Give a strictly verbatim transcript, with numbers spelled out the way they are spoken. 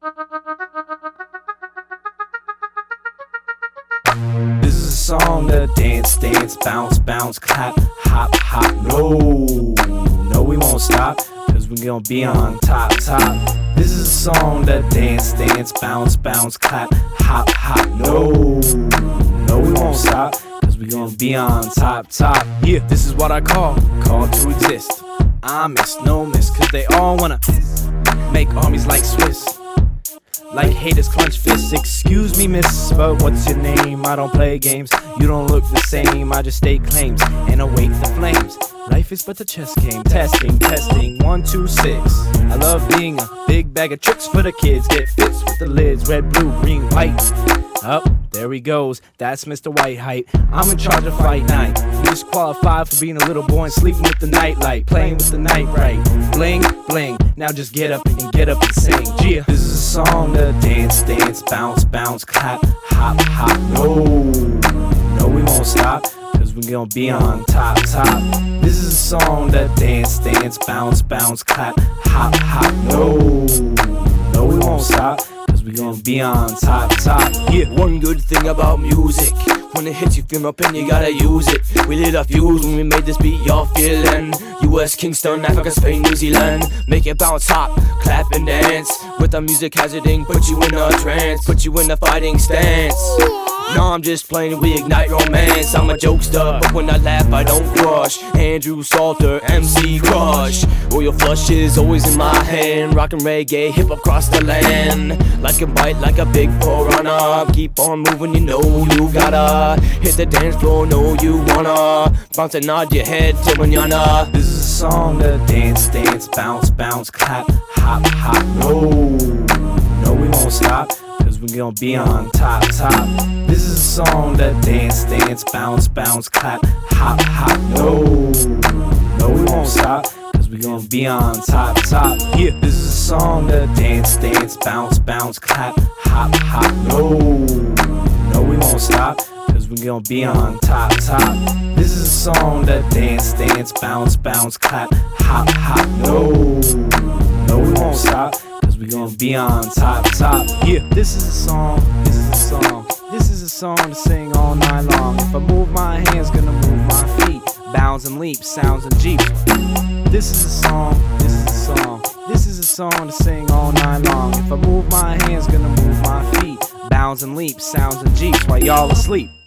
This is a song to dance, dance, bounce, bounce, clap, hop, hop. No, no, we won't stop, cause we gonna be on top, top. This is a song to dance, dance, bounce, bounce, clap, hop, hop. No, no, we won't stop, cause we gonna be on top, top. Yeah, this is what I call, call to exist. I miss, no miss, cause they all wanna make armies like Swiss, like haters clench fists. Excuse me miss, but what's your name? I don't play games, you don't look the same. I just state claims and await the flames. Life is but a chess game, testing, testing, one, two, six. I love being a big bag of tricks for the kids. Get fits with the lids, red, blue, green, white. Up, there he goes, that's Mister White Height. I'm in charge of fight night. You disqualified for being a little boy and sleeping with the nightlight, playing with the night bright. Bling, bling, now just get up and get up and sing. Yeah, this is a song to dance, dance, bounce, bounce, clap, hop, hop. No, no, we won't stop, cause we gonna be on top, top. This is a song to dance, dance, bounce, bounce, clap, hop, hop. No, no, we won't stop, cause we gonna be on top, top. Yeah, one good thing about music, when it hits you feel up and you gotta use it. We lit a fuse when we made this beat, y'all feelin'. U S, Kingston, Africa, Spain, New Zealand. Make it bounce, hop, clap and dance. With our music hazarding, put you in a trance, put you in a fighting stance. No, I'm just playing, we ignite romance. I'm a jokester, but when I laugh I don't crush. Andrew Salter, M C Crush. Royal Flush is always in my hand. Rockin' reggae, hip hop across the land. Like a bite, like a big piranha. Keep on moving, you know you gotta hit the dance floor, know you wanna bounce and nod your head till manana. This is a song to dance, dance, bounce, bounce, clap, hop, hop. No, no, we won't stop, cause we gonna be on top, top. This is a song to dance, dance, bounce, bounce, clap, hop, hop. No, no, we won't stop, cause we gonna be on top, top. Yeah, this is a song to dance, dance, bounce, bounce, clap, hop, hop. No, no, we won't stop, cause we gonna be on top, top. This is a song to dance, dance, bounce, bounce, clap, hop, hop. No, no, we won't stop, cause we gonna be on top, top. Yeah, this is a song, this is a song, this is a song to sing all night long. If I move my hands, gonna move my feet, bounds and leaps, sounds and jeeps. This is a song, this is a song, this is a song to sing all night long. If I move my hands, gonna move my feet, bounds and leaps, sounds and jeeps while y'all asleep.